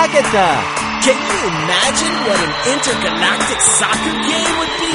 Agatha! Can you imagine what an intergalactic soccer game would be?